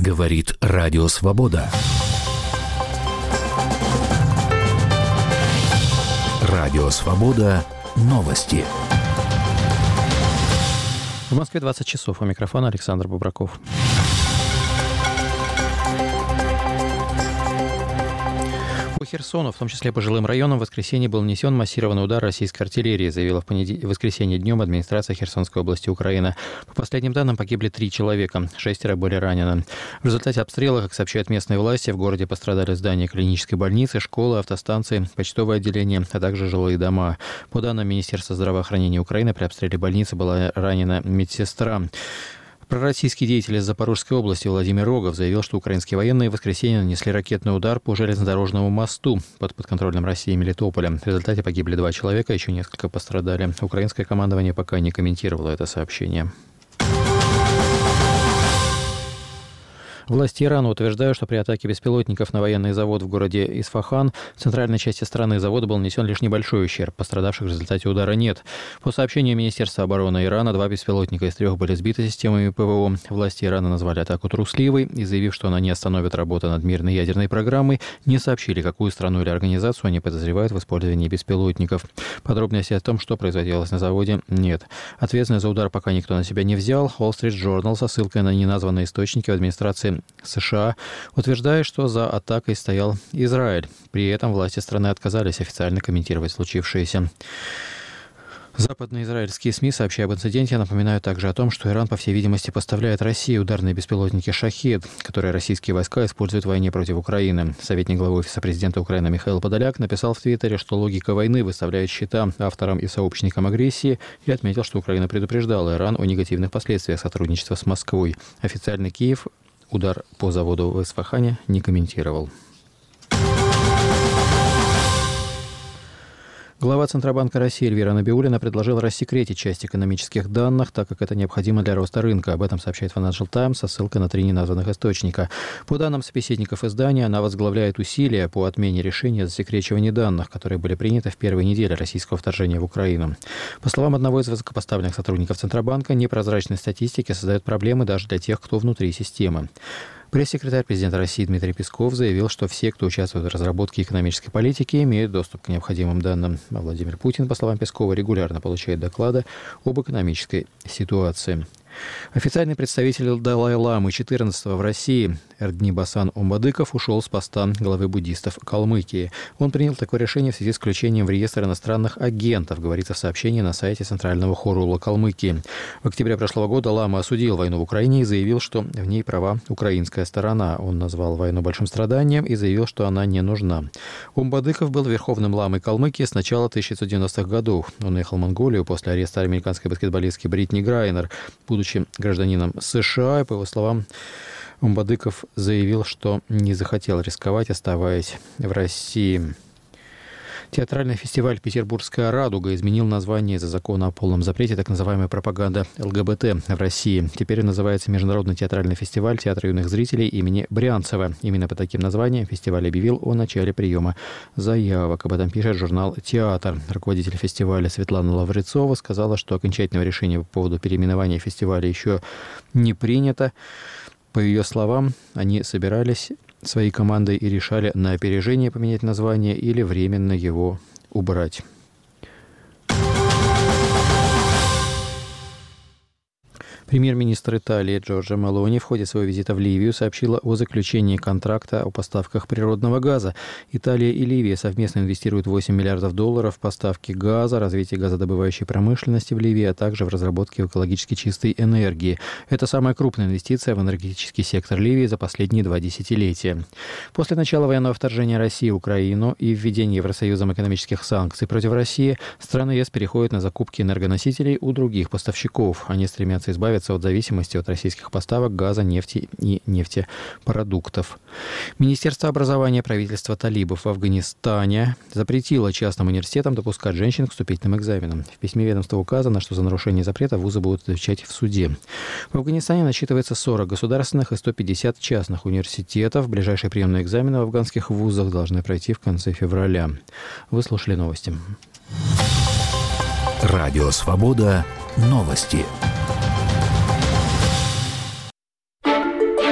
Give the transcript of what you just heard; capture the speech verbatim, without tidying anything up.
Говорит Радио Свобода. Радио Свобода. Новости. В Москве двадцать часов. У микрофона Александр Бубраков. По Херсону, в том числе по жилым районам, в воскресенье был нанесен массированный удар российской артиллерии, заявила в понедел... воскресенье днем администрация Херсонской области Украины. По последним данным, погибли три человека, шестеро были ранены. В результате обстрела, как сообщают местные власти, в городе пострадали здания клинической больницы, школы, автостанции, почтовое отделение, а также жилые дома. По данным Министерства здравоохранения Украины, при обстреле больницы была ранена медсестра. Пророссийский деятель из Запорожской области Владимир Рогов заявил, что украинские военные в воскресенье нанесли ракетный удар по железнодорожному мосту под подконтрольным России Мелитополем. В результате погибли два человека, еще несколько пострадали. Украинское командование пока не комментировало это сообщение. Власти Ирана утверждают, что при атаке беспилотников на военный завод в городе Исфахан в центральной части страны завода был нанесен лишь небольшой ущерб. Пострадавших в результате удара нет. По сообщению Министерства обороны Ирана, два беспилотника из трех были сбиты системами ПВО. Власти Ирана назвали атаку трусливой и, заявив, что она не остановит работу над мирной ядерной программой, не сообщили, какую страну или организацию они подозревают в использовании беспилотников. Подробностей о том, что производилось на заводе, нет. Ответственность за удар пока никто на себя не взял. Wall Street Journal со ссылкой на неназванные источники в администрации США утверждает, что за атакой стоял Израиль. При этом власти страны отказались официально комментировать случившееся. Западные израильские СМИ, сообщая об инциденте, напоминают также о том, что Иран, по всей видимости, поставляет России ударные беспилотники «Шахед», которые российские войска используют в войне против Украины. Советник главы Офиса президента Украины Михаил Подоляк написал в Твиттере, что логика войны выставляет счета авторам и сообщникам агрессии, и отметил, что Украина предупреждала Иран о негативных последствиях сотрудничества с Москвой. Официально Киев удар по заводу в Исфахане не комментировал. Глава Центробанка России Эльвира Набиуллина предложила рассекретить часть экономических данных, так как это необходимо для роста рынка. Об этом сообщает Financial Times со ссылкой на три неназванных источника. По данным собеседников издания, она возглавляет усилия по отмене решения о засекречивании данных, которые были приняты в первой неделе российского вторжения в Украину. По словам одного из высокопоставленных сотрудников Центробанка, непрозрачность статистики создает проблемы даже для тех, кто внутри системы. Пресс-секретарь президента России Дмитрий Песков заявил, что все, кто участвует в разработке экономической политики, имеют доступ к необходимым данным. А Владимир Путин, по словам Пескова, регулярно получает доклады об экономической ситуации. Официальный представитель Далай-ламы четырнадцатого в России Эрдни-Басан Омбадыков ушел с поста главы буддистов Калмыкии. Он принял такое решение в связи с включением в реестр иностранных агентов, говорится в сообщении на сайте Центрального хорула Калмыкии. В октябре прошлого года Лама осудил войну в Украине и заявил, что в ней права украинская сторона. Он назвал войну большим страданием и заявил, что она не нужна. Омбадыков был верховным ламой Калмыкии с начала тысяча девятьсот девяностых годов. Он уехал в Монголию после ареста американской баскетболистки Бритни Грайнер. Будучи гражданином США, по его словам, Омбадыков заявил, что не захотел рисковать, оставаясь в России. Театральный фестиваль «Петербургская радуга» изменил название из-за закона о полном запрете так называемой пропаганды ЛГБТ в России. Теперь он называется Международный театральный фестиваль театра юных зрителей имени Брянцева. Именно по таким названиям фестиваль объявил о начале приема заявок. Об этом пишет журнал «Театр». Руководитель фестиваля Светлана Лаврецова сказала, что окончательного решения по поводу переименования фестиваля еще не принято. По ее словам, они собирались своей командой и решали на опережение поменять название или временно его убрать. Премьер-министр Италии Джорджа Мелони в ходе своего визита в Ливию сообщила о заключении контракта о поставках природного газа. Италия и Ливия совместно инвестируют восемь миллиардов долларов в поставки газа, развитие газодобывающей промышленности в Ливии, а также в разработке экологически чистой энергии. Это самая крупная инвестиция в энергетический сектор Ливии за последние два десятилетия. После начала военного вторжения России в Украину и введения Евросоюзом экономических санкций против России, страны ЕС переходят на закупки энергоносителей у других поставщиков. Они стремятся избавиться от зависимости от российских поставок газа, нефти и нефтепродуктов. Министерство образования правительства талибов в Афганистане запретило частным университетам допускать женщин к вступительным экзаменам. В письме ведомства указано, что за нарушение запрета вузы будут отвечать в суде. В Афганистане насчитывается сорок государственных и сто пятьдесят частных университетов. Ближайшие приемные экзамены в афганских вузах должны пройти в конце февраля. Вы слушали новости. Радио Свобода. Новости.